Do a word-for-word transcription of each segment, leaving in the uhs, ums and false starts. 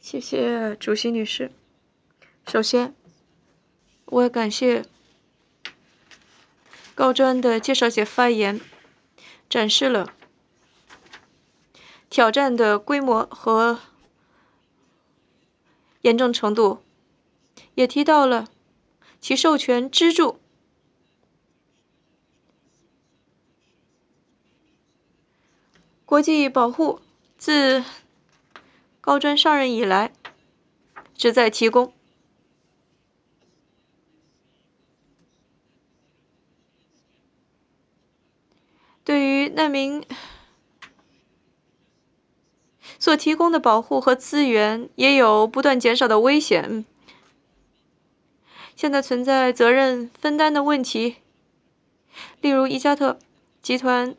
谢谢主席女士。首先，我也感谢高专的介绍者发言，展示了挑战的规模和严重程度，也提到了其授权支柱国际保护自高专上任以来旨在提供对于难民所提供的保护和资源也有不断减少的危险。现在存在责任分担的问题，例如伊加特集团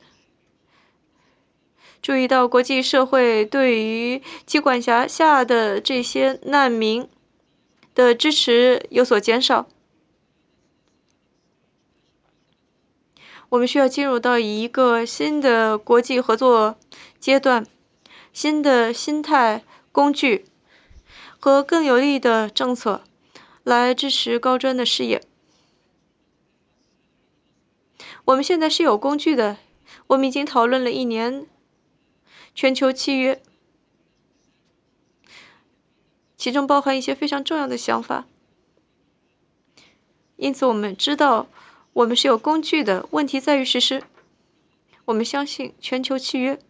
注意到国际社会对于其管辖下的这些难民的支持有所减少。我们需要进入到一个新的国际合作阶段，新的心态、工具和更有力的政策来支持高专的事业。我们现在是有工具的，我们已经讨论了一年全球契约，其中包含一些非常重要的想法。因此我们知道我们是有工具的，问题在于实施。我们相信全球契约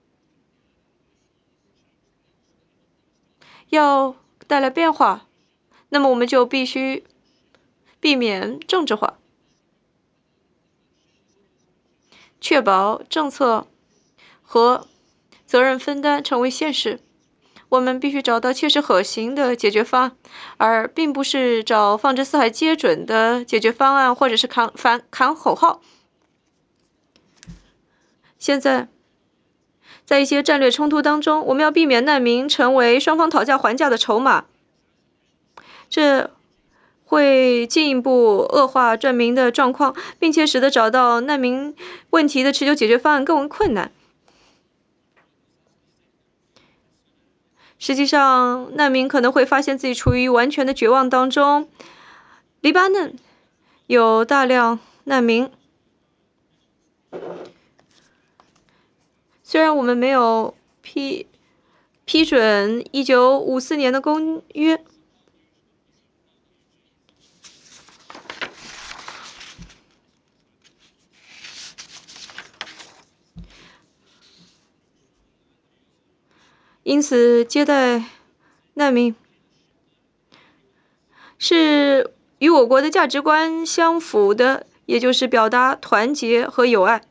要带来变化，那么我们就必须避免政治化，确保政策和责任分担成为现实。我们必须找到切实可行的解决方案，而并不是找放之四海皆准的解决方案，或者是喊喊喊口号。现在在一些战略冲突当中，我们要避免难民成为双方讨价还价的筹码，这会进一步恶化难民的状况，并且使得找到难民问题的持久解决方案更为困难。实际上，难民可能会发现自己处于完全的绝望当中。黎巴嫩有大量难民，虽然我们没有批批准一九五四年的公约，因此接待难民是与我国的价值观相符的，也就是表达团结和友爱。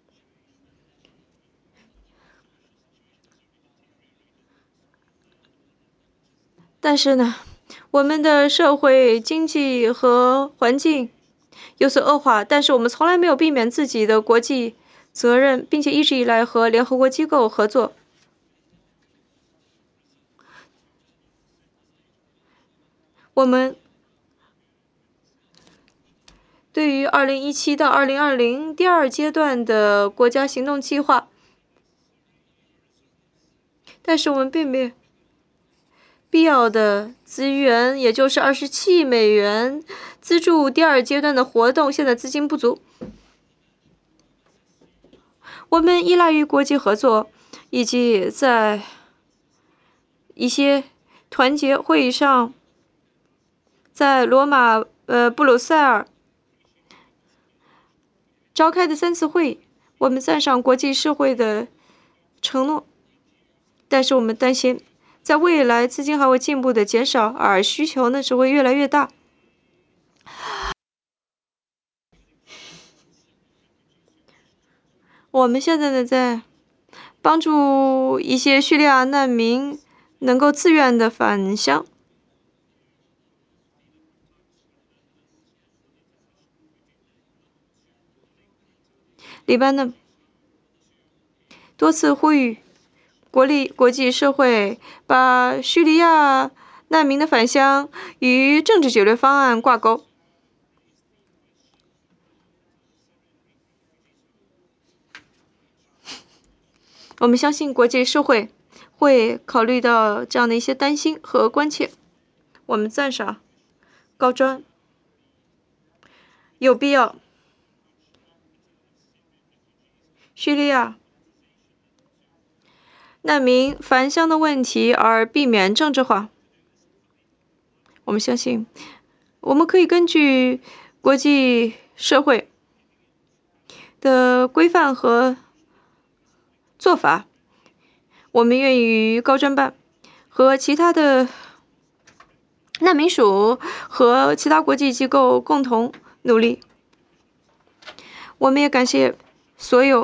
但是呢，我们的社会、经济和环境有所恶化，但是我们从来没有避免自己的国际责任，并且一直以来和联合国机构合作。我们对于二零一七到二零二零第二阶段的国家行动计划，但是我们并没有必要的资源，也就是二十七亿美元资助第二阶段的活动，现在资金不足。我们依赖于国际合作，以及在一些团结会议上，在罗马、呃布鲁塞尔召开的三次会议，我们赞赏国际社会的承诺，但是我们担心，在未来资金还会进一步的减少，而需求呢只会越来越大。我们现在呢在帮助一些叙利亚难民能够自愿的返乡。黎巴嫩多次呼吁国立国际社会把叙利亚难民的返乡与政治解决方案挂钩。我们相信国际社会会考虑到这样的一些担心和关切。我们赞赏高专有必要叙利亚难民返乡的问题而避免政治化。我们相信我们可以根据国际社会的规范和做法，我们愿意与高专办和其他的难民署和其他国际机构共同努力。我们也感谢所有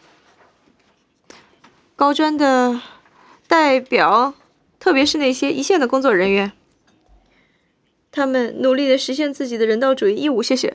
高专的代表，特别是那些一线的工作人员，他们努力地实现自己的人道主义义务。谢谢。